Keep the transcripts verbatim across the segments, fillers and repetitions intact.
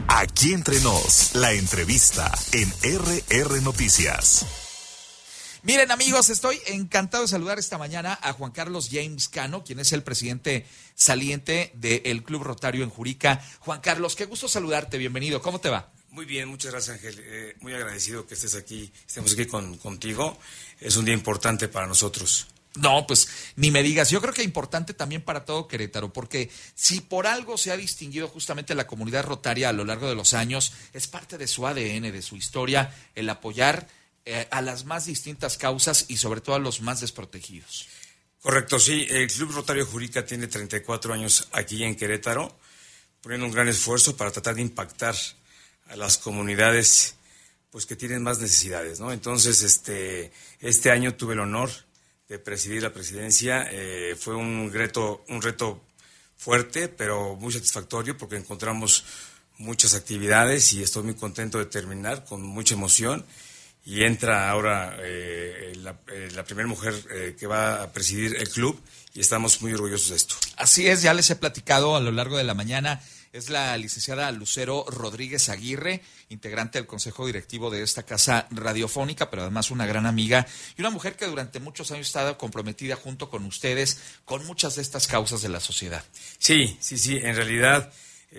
Aquí Entre Nos, la entrevista en R R Noticias. Miren, amigos, estoy encantado de saludar esta mañana a Juan Carlos James Cano, quien es el presidente saliente del Club Rotario en Juríca. Juan Carlos, qué gusto saludarte, bienvenido, ¿cómo te va? Muy bien, muchas gracias, Ángel. Eh, muy agradecido que estés aquí, estemos aquí con, contigo. Es un día importante para nosotros. No, pues ni me digas. Yo creo que es importante también para todo Querétaro, porque si por algo se ha distinguido justamente la comunidad rotaria a lo largo de los años, es parte de su A D N, de su historia, el apoyar eh, a las más distintas causas y sobre todo a los más desprotegidos. Correcto, sí. El Club Rotario Juríca tiene treinta y cuatro años aquí en Querétaro, poniendo un gran esfuerzo para tratar de impactar a las comunidades pues que tienen más necesidades, ¿no? Entonces, este, este año tuve el honor de presidir la presidencia. Eh, fue un reto, un reto fuerte, pero muy satisfactorio porque encontramos muchas actividades y estoy muy contento de terminar con mucha emoción. Y entra ahora eh, la, eh, la primera mujer eh, que va a presidir el club y estamos muy orgullosos de esto. Así es, ya les he platicado a lo largo de la mañana. Es la licenciada Lucero Rodríguez Aguirre, integrante del consejo directivo de esta casa radiofónica, pero además una gran amiga y una mujer que durante muchos años ha estado comprometida junto con ustedes con muchas de estas causas de la sociedad. Sí, sí, sí, en realidad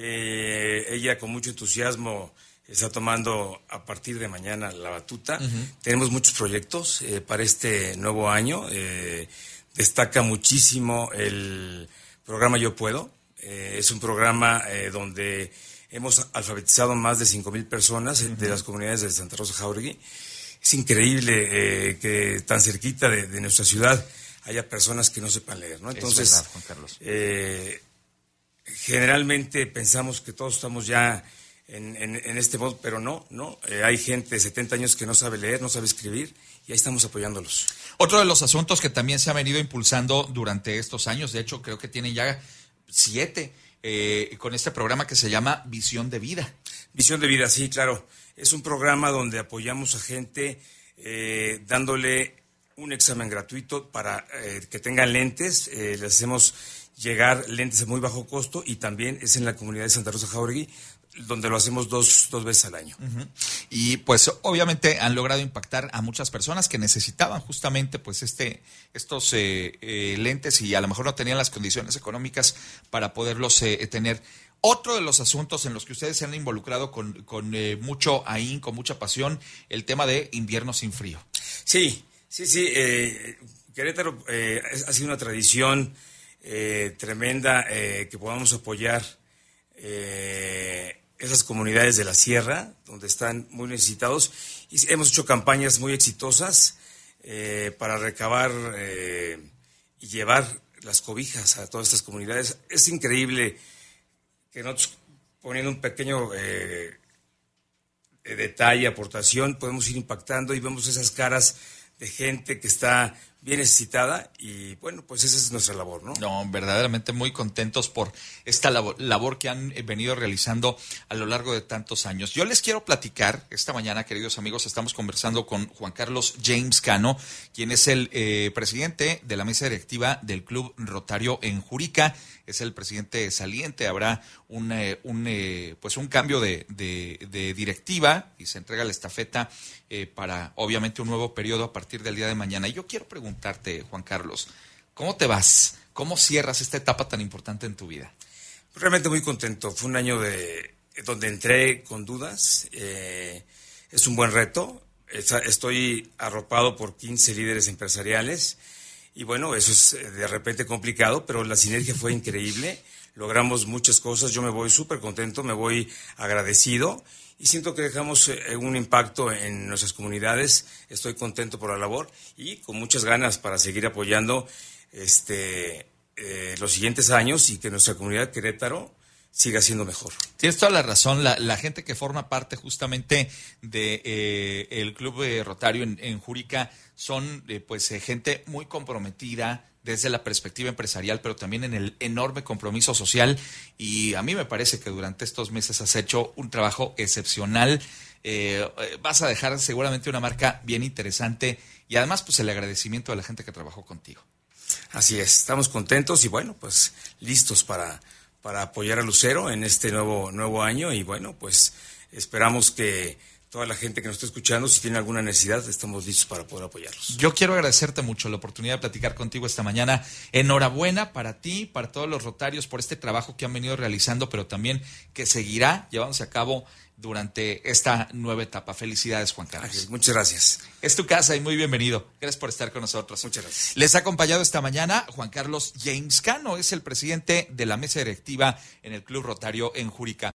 eh, ella con mucho entusiasmo está tomando a partir de mañana la batuta. Uh-huh. Tenemos muchos proyectos eh, para este nuevo año. Eh, destaca muchísimo el programa Yo Puedo. Eh, es un programa eh, donde hemos alfabetizado más de cinco mil personas uh-huh. de las comunidades de Santa Rosa Jáuregui. Es increíble eh, que tan cerquita de, de nuestra ciudad haya personas que no sepan leer, ¿no? Entonces, es verdad, Juan Carlos. Eh, generalmente pensamos que todos estamos ya en, en, en este modo, pero no, no. Eh, hay gente de setenta años que no sabe leer, no sabe escribir, y ahí estamos apoyándolos. Otro de los asuntos que también se ha venido impulsando durante estos años, de hecho creo que tienen ya siete, eh, con este programa que se llama Visión de Vida. Visión de Vida, sí, claro. Es un programa donde apoyamos a gente eh, dándole un examen gratuito para eh, que tengan lentes. Eh, les hacemos llegar lentes a muy bajo costo y también es en la comunidad de Santa Rosa Jáuregui, donde lo hacemos dos, dos veces al año. Uh-huh. Y pues obviamente han logrado impactar a muchas personas que necesitaban justamente pues este estos eh, eh, lentes y a lo mejor no tenían las condiciones económicas para poderlos eh, tener. Otro de los asuntos en los que ustedes se han involucrado con, con eh, mucho ahínco, con mucha pasión, el tema de invierno sin frío. Sí, sí, sí. Eh, Querétaro eh, ha sido una tradición eh, tremenda eh, que podamos apoyar eh, esas comunidades de la sierra, donde están muy necesitados, y hemos hecho campañas muy exitosas eh, para recabar eh, y llevar las cobijas a todas estas comunidades. Es increíble que nosotros, poniendo un pequeño eh, detalle, aportación, podemos ir impactando y vemos esas caras de gente que está bien necesitada y bueno, pues esa es nuestra labor, ¿no? No, verdaderamente muy contentos por esta labor, labor que han venido realizando a lo largo de tantos años. Yo les quiero platicar, esta mañana, queridos amigos, estamos conversando con Juan Carlos James Cano, quien es el eh, presidente de la mesa directiva del Club Rotario en Juríca, es el presidente saliente. Habrá un, eh, un eh, pues un cambio de, de, de directiva y se entrega la estafeta eh, para obviamente un nuevo periodo a partir del día de mañana. Y yo quiero preguntarte, Juan Carlos, ¿cómo te vas? ¿Cómo cierras esta etapa tan importante en tu vida? Realmente muy contento. Fue un año de donde entré con dudas. Eh, es un buen reto. Estoy arropado por quince líderes empresariales. Y bueno, eso es de repente complicado, pero la sinergia fue increíble. Logramos muchas cosas. Yo me voy súper contento, me voy agradecido. Y siento que dejamos eh, un impacto en nuestras comunidades. Estoy contento por la labor y con muchas ganas para seguir apoyando este, eh, los siguientes años y que nuestra comunidad Querétaro siga siendo mejor. Tienes toda la razón. La, la gente que forma parte justamente de eh, el Club eh, Rotario en, en Juríca son eh, pues eh, gente muy comprometida desde la perspectiva empresarial, pero también en el enorme compromiso social. Y a mí me parece que durante estos meses has hecho un trabajo excepcional. Eh, vas a dejar seguramente una marca bien interesante y además pues el agradecimiento a la gente que trabajó contigo. Así es, estamos contentos y bueno, pues listos para, para apoyar a Lucero en este nuevo, nuevo año y bueno, pues esperamos que toda la gente que nos está escuchando, si tiene alguna necesidad, estamos listos para poder apoyarlos. Yo quiero agradecerte mucho la oportunidad de platicar contigo esta mañana. Enhorabuena para ti, para todos los rotarios por este trabajo que han venido realizando, pero también que seguirá llevándose a cabo durante esta nueva etapa. Felicidades, Juan Carlos. Ay, muchas gracias. Es tu casa y muy bienvenido. Gracias por estar con nosotros. Muchas gracias. Les ha acompañado esta mañana Juan Carlos James Cano, es el presidente de la mesa directiva en el Club Rotario en Jurica.